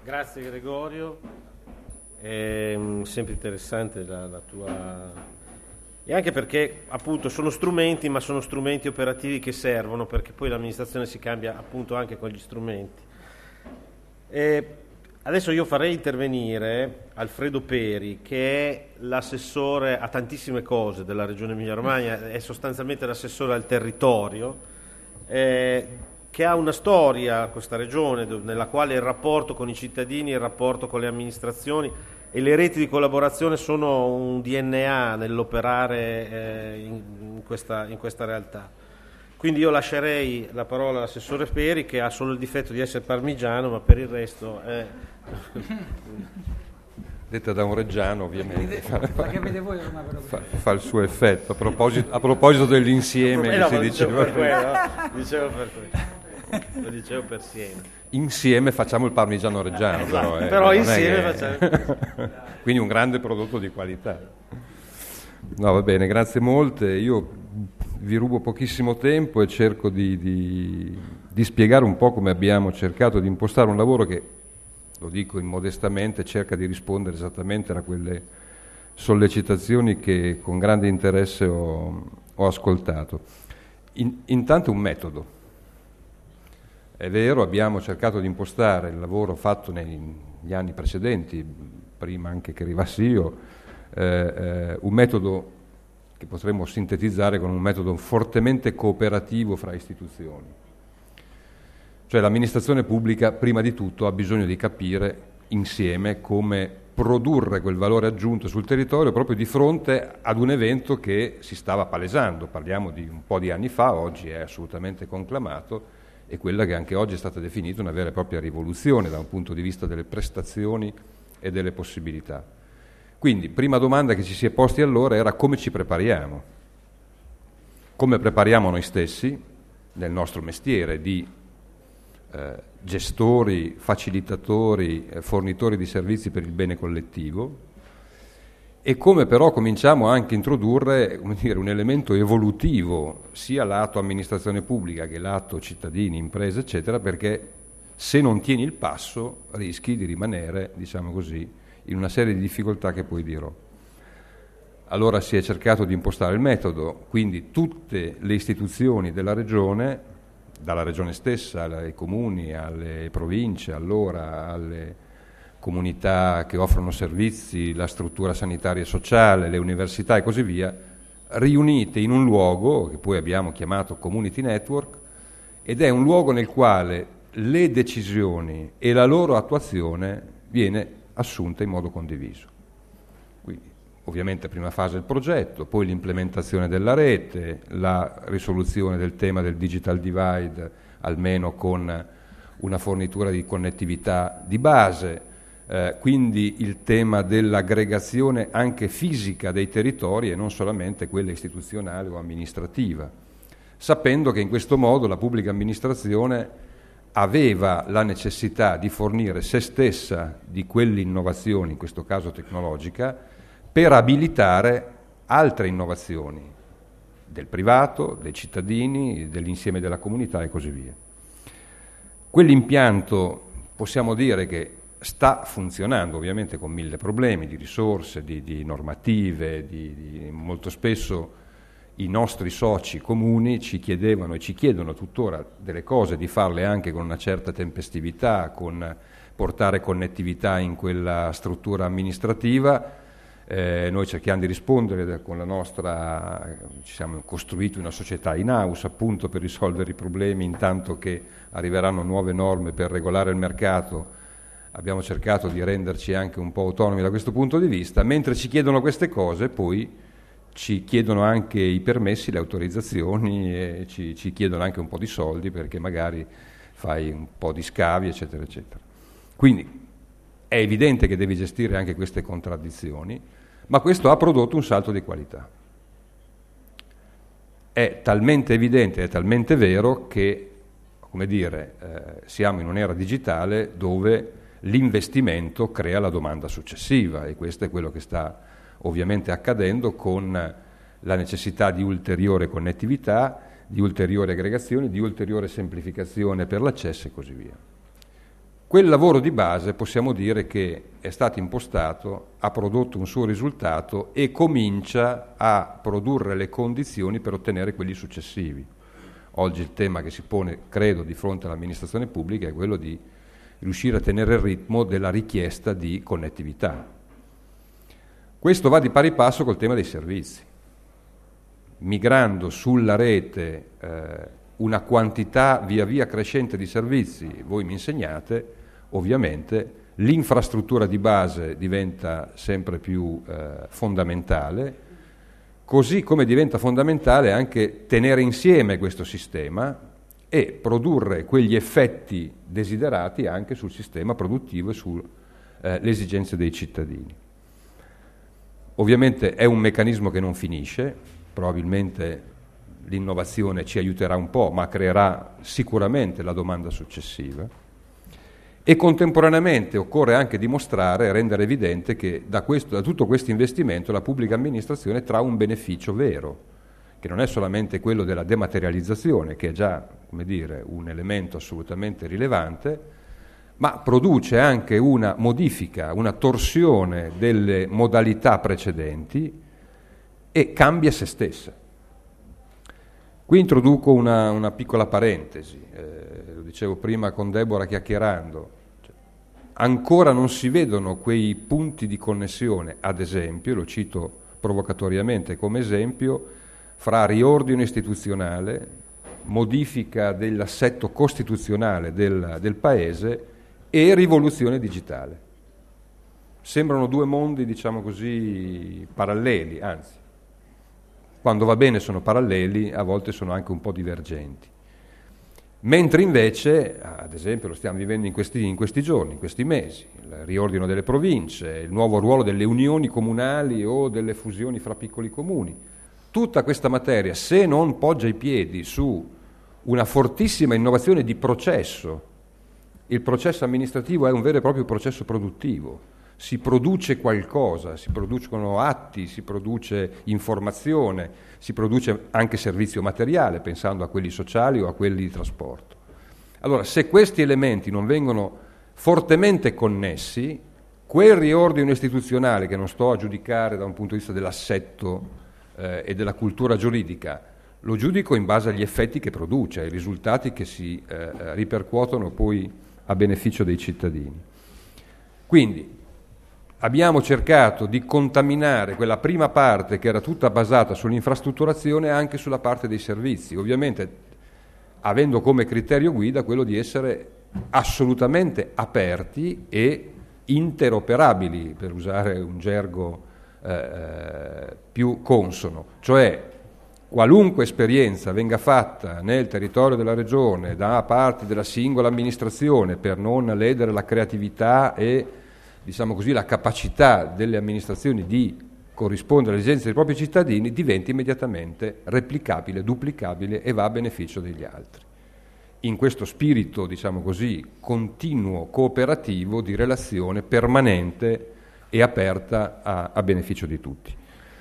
Grazie Gregorio, è sempre interessante la tua... E anche perché appunto sono strumenti, ma sono strumenti operativi che servono, perché poi l'amministrazione si cambia appunto anche con gli strumenti. Adesso io farei intervenire Alfredo Peri, che è l'assessore a tantissime cose della Regione Emilia-Romagna, è sostanzialmente l'assessore al territorio, che ha una storia, questa regione, nella quale il rapporto con i cittadini, il rapporto con le amministrazioni e le reti di collaborazione sono un DNA nell'operare in questa realtà. Quindi io lascerei la parola all'assessore Peri, che ha solo il difetto di essere parmigiano, ma per il resto è... Detta da un reggiano, ovviamente, La che vede voi fa il suo effetto. A proposito dell'insieme che si diceva. Dicevo per quello. Lo dicevo per Siena. Insieme facciamo il parmigiano reggiano, però insieme facciamo. Quindi un grande prodotto di qualità. No, va bene, grazie molte. Io vi rubo pochissimo tempo e cerco di spiegare un po' come abbiamo cercato di impostare un lavoro che, lo dico immodestamente, cerca di rispondere esattamente a quelle sollecitazioni che con grande interesse ho ascoltato. Intanto un metodo. È vero, abbiamo cercato di impostare il lavoro fatto negli anni precedenti, prima anche che arrivassi io, un metodo che potremmo sintetizzare con un metodo fortemente cooperativo fra istituzioni. Cioè l'amministrazione pubblica, prima di tutto, ha bisogno di capire insieme come produrre quel valore aggiunto sul territorio proprio di fronte ad un evento che si stava palesando. Parliamo di un po' di anni fa, oggi è assolutamente conclamato, e quella che anche oggi è stata definita una vera e propria rivoluzione da un punto di vista delle prestazioni e delle possibilità. Quindi, prima domanda che ci si è posti allora era come ci prepariamo. Come prepariamo noi stessi nel nostro mestiere di gestori, facilitatori, fornitori di servizi per il bene collettivo, e come però cominciamo anche a introdurre, come dire, un elemento evolutivo sia lato amministrazione pubblica che lato cittadini, imprese, eccetera, perché se non tieni il passo rischi di rimanere, diciamo così, in una serie di difficoltà che poi dirò. Allora si è cercato di impostare il metodo, quindi tutte le istituzioni della regione, dalla regione stessa ai comuni, alle province, allora alle comunità che offrono servizi, la struttura sanitaria e sociale, le università e così via, riunite in un luogo che poi abbiamo chiamato Community Network, ed è un luogo nel quale le decisioni e la loro attuazione viene assunta in modo condiviso. Quindi, ovviamente, prima fase il progetto, poi l'implementazione della rete, la risoluzione del tema del digital divide, almeno con una fornitura di connettività di base, quindi il tema dell'aggregazione anche fisica dei territori e non solamente quella istituzionale o amministrativa, sapendo che in questo modo la pubblica amministrazione aveva la necessità di fornire se stessa di quell'innovazione, in questo caso tecnologica, per abilitare altre innovazioni del privato, dei cittadini, dell'insieme della comunità e così via. Quell'impianto possiamo dire che sta funzionando, ovviamente con mille problemi di risorse, di normative, molto spesso i nostri soci comuni ci chiedevano e ci chiedono tuttora delle cose, di farle anche con una certa tempestività, con portare connettività in quella struttura amministrativa. Noi cerchiamo di rispondere con la nostra, ci siamo costruiti una società in house appunto per risolvere i problemi, intanto che arriveranno nuove norme per regolare il mercato. Abbiamo cercato di renderci anche un po' autonomi da questo punto di vista. Mentre ci chiedono queste cose, poi ci chiedono anche i permessi, le autorizzazioni, e ci chiedono anche un po' di soldi perché magari fai un po' di scavi, eccetera, eccetera. Quindi è evidente che devi gestire anche queste contraddizioni, ma questo ha prodotto un salto di qualità. È talmente evidente, è talmente vero che, come dire, siamo in un'era digitale dove l'investimento crea la domanda successiva, e questo è quello che sta ovviamente accadendo con la necessità di ulteriore connettività, di ulteriori aggregazioni, di ulteriore semplificazione per l'accesso e così via. quel lavoro di base possiamo dire che è stato impostato, ha prodotto un suo risultato e comincia a produrre le condizioni per ottenere quelli successivi. Oggi il tema che si pone, credo, di fronte all'amministrazione pubblica è quello di riuscire a tenere il ritmo della richiesta di connettività. Questo va di pari passo col tema dei servizi. Migrando sulla rete una quantità via via crescente di servizi, voi mi insegnate, ovviamente l'infrastruttura di base diventa sempre più fondamentale, così come diventa fondamentale anche tenere insieme questo sistema e produrre quegli effetti desiderati anche sul sistema produttivo e sulle esigenze dei cittadini. Ovviamente è un meccanismo che non finisce, probabilmente l'innovazione ci aiuterà un po', ma creerà sicuramente la domanda successiva. E contemporaneamente occorre anche dimostrare e rendere evidente che da tutto questo investimento la pubblica amministrazione trae un beneficio vero, che non è solamente quello della dematerializzazione, che è già, come dire, un elemento assolutamente rilevante, ma produce anche una modifica, una torsione delle modalità precedenti e cambia se stessa. Qui introduco una piccola parentesi, lo dicevo prima con Deborah chiacchierando, ancora non si vedono quei punti di connessione, ad esempio, lo cito provocatoriamente come esempio, fra riordino istituzionale, modifica dell'assetto costituzionale del Paese e rivoluzione digitale. Sembrano due mondi, diciamo così, paralleli, anzi, quando va bene sono paralleli, a volte sono anche un po' divergenti. Mentre invece, ad esempio, lo stiamo vivendo in questi giorni, in questi mesi, il riordino delle province, il nuovo ruolo delle unioni comunali o delle fusioni fra piccoli comuni, tutta questa materia, se non poggia i piedi su una fortissima innovazione di processo, il processo amministrativo è un vero e proprio processo produttivo, si produce qualcosa, si producono atti, si produce informazione, si produce anche servizio materiale, pensando a quelli sociali o a quelli di trasporto. Allora, se questi elementi non vengono fortemente connessi, quel riordino istituzionale, che non sto a giudicare da un punto di vista dell'assetto e della cultura giuridica, lo giudico in base agli effetti che produce, ai risultati che si ripercuotono poi a beneficio dei cittadini. Quindi abbiamo cercato di contaminare quella prima parte che era tutta basata sull'infrastrutturazione anche sulla parte dei servizi, ovviamente avendo come criterio guida quello di essere assolutamente aperti e interoperabili, per usare un gergo più consono, cioè qualunque esperienza venga fatta nel territorio della regione da parte della singola amministrazione per non ledere la creatività e, diciamo così, la capacità delle amministrazioni di corrispondere alle esigenze dei propri cittadini, diventa immediatamente replicabile, duplicabile e va a beneficio degli altri. In questo spirito, diciamo così, continuo, cooperativo, di relazione permanente e aperta a beneficio di tutti.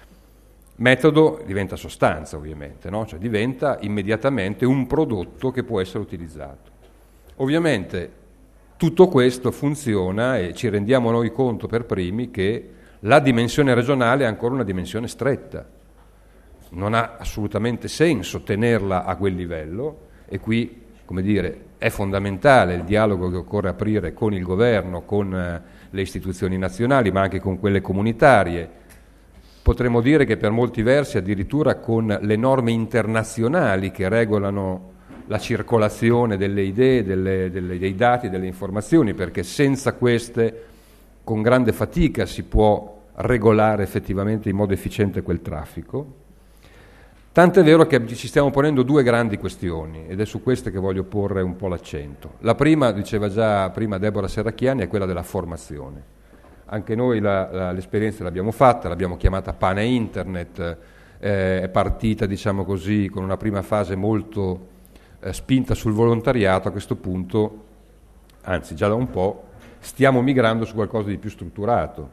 Metodo diventa sostanza, ovviamente, no? Cioè diventa immediatamente un prodotto che può essere utilizzato. Ovviamente tutto questo funziona e ci rendiamo noi conto per primi che la dimensione regionale è ancora una dimensione stretta. Non ha assolutamente senso tenerla a quel livello e qui, come dire, è fondamentale il dialogo che occorre aprire con il governo, con le istituzioni nazionali, ma anche con quelle comunitarie. Potremmo dire che per molti versi addirittura con le norme internazionali che regolano la circolazione delle idee, dei dati, delle informazioni, perché senza queste con grande fatica si può regolare effettivamente in modo efficiente quel traffico. Tant'è vero che ci stiamo ponendo due grandi questioni ed è su queste che voglio porre un po' l'accento. La prima, diceva già prima Deborah Serracchiani, è quella della formazione. Anche noi l'esperienza l'abbiamo fatta, l'abbiamo chiamata Pane Internet, è partita, diciamo così, con una prima fase molto spinta sul volontariato. A questo punto, anzi già da un po', stiamo migrando su qualcosa di più strutturato.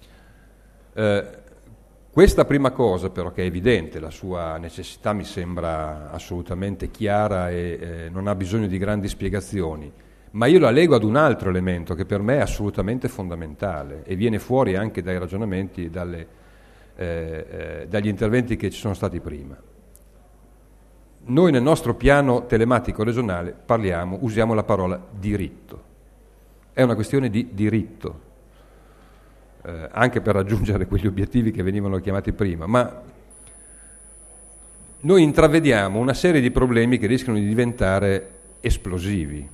Questa prima cosa però, che è evidente, la sua necessità mi sembra assolutamente chiara e non ha bisogno di grandi spiegazioni, ma io la lego ad un altro elemento che per me è assolutamente fondamentale e viene fuori anche dai ragionamenti e dagli interventi che ci sono stati prima. Noi nel nostro piano telematico regionale usiamo la parola diritto. È una questione di diritto, anche per raggiungere quegli obiettivi che venivano chiamati prima, ma noi intravediamo una serie di problemi che rischiano di diventare esplosivi.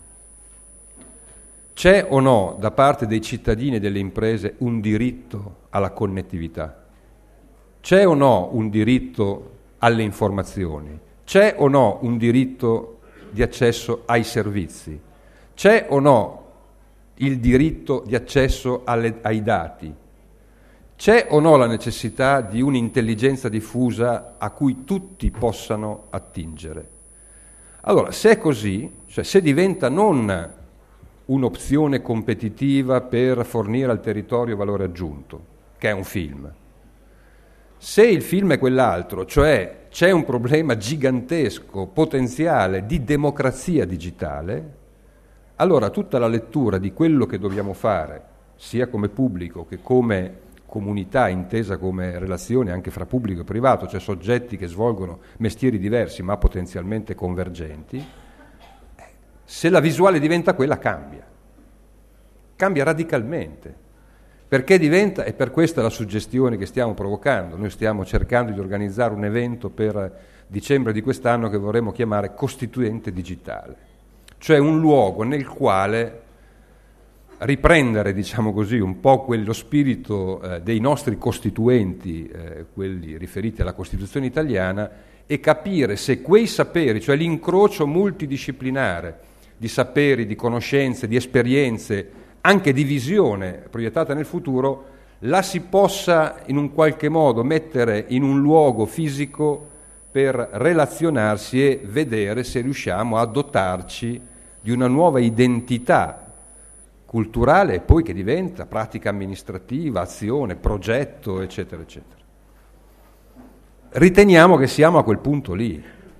C'è o no da parte dei cittadini e delle imprese un diritto alla connettività? C'è o no un diritto alle informazioni? C'è o no un diritto di accesso ai servizi? C'è o no il diritto di accesso ai dati? C'è o no la necessità di un'intelligenza diffusa a cui tutti possano attingere? Allora, se è così, cioè se diventa non un'opzione competitiva per fornire al territorio valore aggiunto, che è un film, se il film è quell'altro, cioè c'è un problema gigantesco, potenziale di democrazia digitale, allora tutta la lettura di quello che dobbiamo fare, sia come pubblico che come comunità intesa come relazione anche fra pubblico e privato, cioè soggetti che svolgono mestieri diversi ma potenzialmente convergenti, se la visuale diventa quella cambia radicalmente. Perché diventa, e per questa la suggestione che stiamo provocando, noi stiamo cercando di organizzare un evento per dicembre di quest'anno che vorremmo chiamare Costituente Digitale, cioè un luogo nel quale riprendere, diciamo così, un po' quello spirito dei nostri costituenti, quelli riferiti alla Costituzione italiana, e capire se quei saperi, cioè l'incrocio multidisciplinare di saperi, di conoscenze, di esperienze, anche di visione proiettata nel futuro, la si possa in un qualche modo mettere in un luogo fisico per relazionarsi e vedere se riusciamo a dotarci di una nuova identità culturale e poi che diventa pratica amministrativa, azione, progetto, eccetera, eccetera. Riteniamo che siamo a quel punto lì.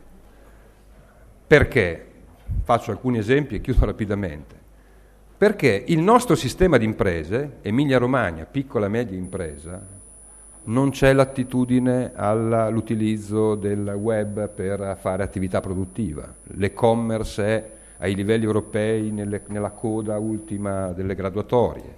Perché? Faccio alcuni esempi e chiudo rapidamente. Perché il nostro sistema di imprese, Emilia-Romagna, piccola e media impresa, non c'è l'attitudine all'utilizzo del web per fare attività produttiva. L'e-commerce è ai livelli europei nella coda ultima delle graduatorie.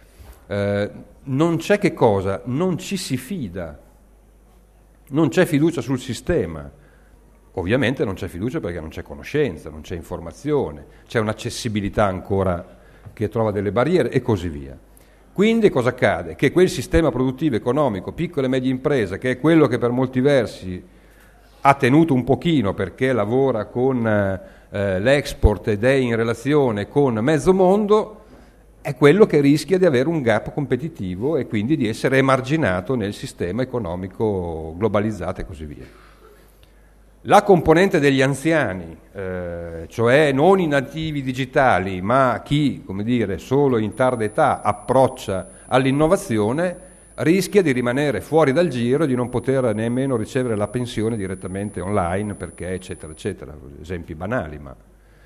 Non c'è che cosa? Non ci si fida, non c'è fiducia sul sistema. Ovviamente non c'è fiducia perché non c'è conoscenza, non c'è informazione, c'è un'accessibilità ancora che trova delle barriere e così via. Quindi cosa accade? Che quel sistema produttivo economico, piccola e media impresa, che è quello che per molti versi ha tenuto un pochino perché lavora con l'export ed è in relazione con mezzo mondo, è quello che rischia di avere un gap competitivo e quindi di essere emarginato nel sistema economico globalizzato e così via. La componente degli anziani, cioè non i nativi digitali, ma chi, come dire, solo in tarda età approccia all'innovazione, rischia di rimanere fuori dal giro e di non poter nemmeno ricevere la pensione direttamente online, perché eccetera, eccetera, esempi banali. Ma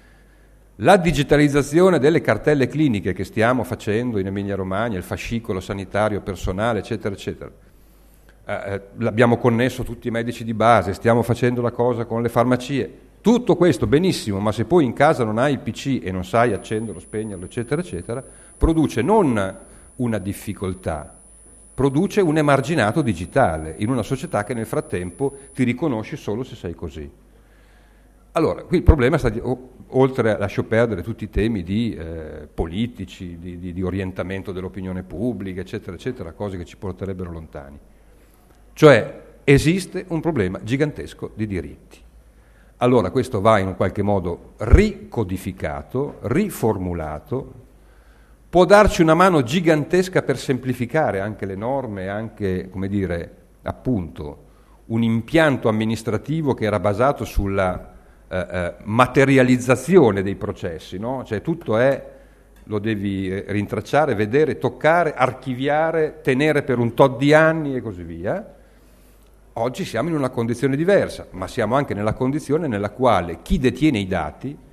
la digitalizzazione delle cartelle cliniche che stiamo facendo in Emilia-Romagna, il fascicolo sanitario personale, eccetera, eccetera, l'abbiamo connesso tutti i medici di base, stiamo facendo la cosa con le farmacie, tutto questo benissimo, ma se poi in casa non hai il PC e non sai accenderlo, spegnerlo, eccetera, eccetera, produce non una difficoltà, produce un emarginato digitale in una società che nel frattempo ti riconosce solo se sei così. Allora, qui il problema sta oltre a lascio perdere tutti i temi di politici, di orientamento dell'opinione pubblica, eccetera, eccetera, cose che ci porterebbero lontani. Cioè esiste un problema gigantesco di diritti. Allora questo va in un qualche modo ricodificato, riformulato, può darci una mano gigantesca per semplificare anche le norme, anche, come dire, appunto, un impianto amministrativo che era basato sulla materializzazione dei processi, no? Cioè tutto lo devi rintracciare, vedere, toccare, archiviare, tenere per un tot di anni e così via. Oggi siamo in una condizione diversa, ma siamo anche nella condizione nella quale chi detiene i dati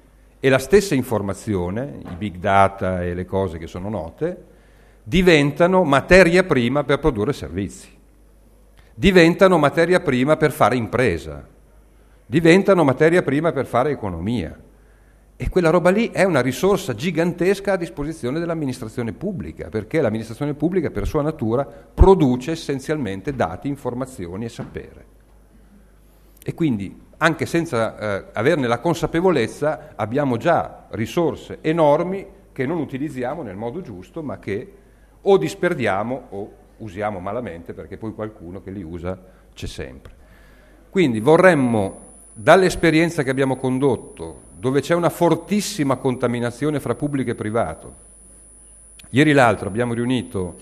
e la stessa informazione, i big data e le cose che sono note, diventano materia prima per produrre servizi, diventano materia prima per fare impresa, diventano materia prima per fare economia. E quella roba lì è una risorsa gigantesca a disposizione dell'amministrazione pubblica, perché l'amministrazione pubblica per sua natura produce essenzialmente dati, informazioni e sapere. E quindi, anche senza averne la consapevolezza, abbiamo già risorse enormi che non utilizziamo nel modo giusto, ma che o disperdiamo o usiamo malamente, perché poi qualcuno che li usa c'è sempre. Quindi vorremmo, dall'esperienza che abbiamo condotto, dove c'è una fortissima contaminazione fra pubblico e privato, ieri l'altro abbiamo riunito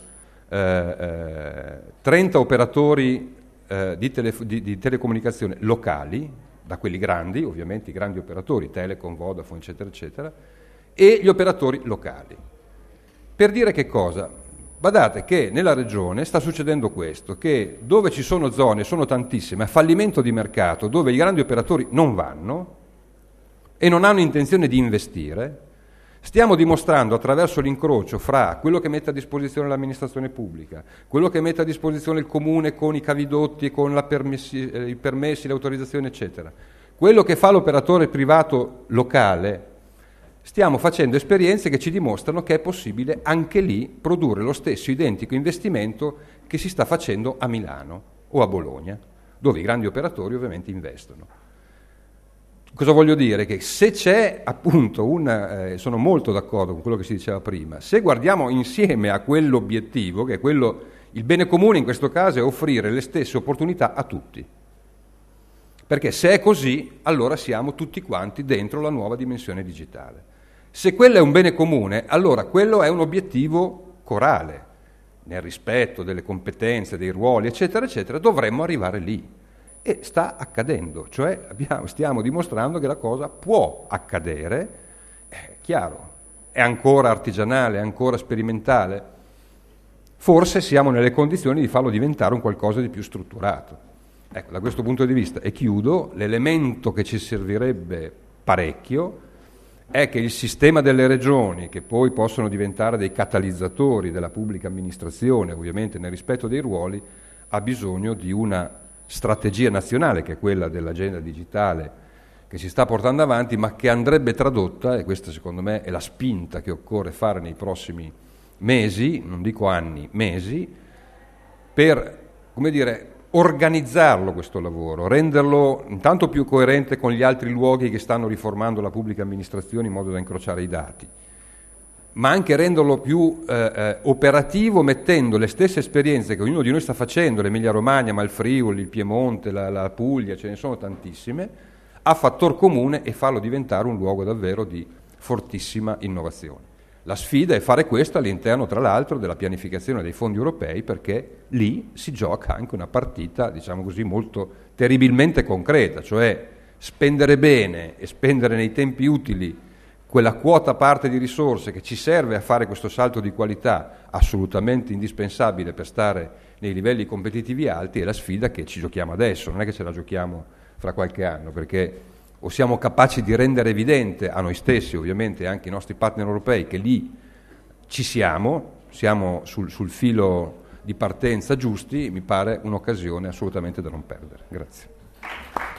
30 operatori di telecomunicazione locali, da quelli grandi, ovviamente i grandi operatori, Telecom, Vodafone, eccetera, eccetera, e gli operatori locali. Per dire che cosa? Badate che nella regione sta succedendo questo, che dove ci sono zone, sono tantissime, a fallimento di mercato, dove i grandi operatori non vanno e non hanno intenzione di investire, stiamo dimostrando attraverso l'incrocio fra quello che mette a disposizione l'amministrazione pubblica, quello che mette a disposizione il comune con i cavidotti, con i permessi, le autorizzazioni, eccetera, quello che fa l'operatore privato locale, stiamo facendo esperienze che ci dimostrano che è possibile anche lì produrre lo stesso identico investimento che si sta facendo a Milano o a Bologna, dove i grandi operatori ovviamente investono. Cosa voglio dire? Che se c'è appunto sono molto d'accordo con quello che si diceva prima, se guardiamo insieme a quell'obiettivo, che è quello, il bene comune in questo caso è offrire le stesse opportunità a tutti. Perché se è così, allora siamo tutti quanti dentro la nuova dimensione digitale. Se quello è un bene comune, allora quello è un obiettivo corale, nel rispetto delle competenze, dei ruoli, eccetera, eccetera, dovremmo arrivare lì. E sta accadendo, cioè stiamo dimostrando che la cosa può accadere, è chiaro, è ancora artigianale, è ancora sperimentale, forse siamo nelle condizioni di farlo diventare un qualcosa di più strutturato. Ecco, da questo punto di vista, e chiudo, l'elemento che ci servirebbe parecchio è che il sistema delle regioni, che poi possono diventare dei catalizzatori della pubblica amministrazione, ovviamente nel rispetto dei ruoli, ha bisogno di una strategia nazionale, che è quella dell'agenda digitale che si sta portando avanti, ma che andrebbe tradotta, e questa secondo me è la spinta che occorre fare nei prossimi mesi, non dico anni, mesi, per, come dire, organizzarlo questo lavoro, renderlo intanto più coerente con gli altri luoghi che stanno riformando la pubblica amministrazione in modo da incrociare i dati, ma anche renderlo più operativo, mettendo le stesse esperienze che ognuno di noi sta facendo, l'Emilia Romagna, ma il Friuli, il Piemonte, la Puglia, ce ne sono tantissime, a fattor comune e farlo diventare un luogo davvero di fortissima innovazione. La sfida è fare questo all'interno, tra l'altro, della pianificazione dei fondi europei, perché lì si gioca anche una partita, diciamo così, molto terribilmente concreta, cioè spendere bene e spendere nei tempi utili quella quota parte di risorse che ci serve a fare questo salto di qualità assolutamente indispensabile per stare nei livelli competitivi alti, è la sfida che ci giochiamo adesso, non è che ce la giochiamo fra qualche anno, perché o siamo capaci di rendere evidente a noi stessi, ovviamente anche ai nostri partner europei, che lì ci siamo sul filo di partenza giusti, mi pare un'occasione assolutamente da non perdere. Grazie.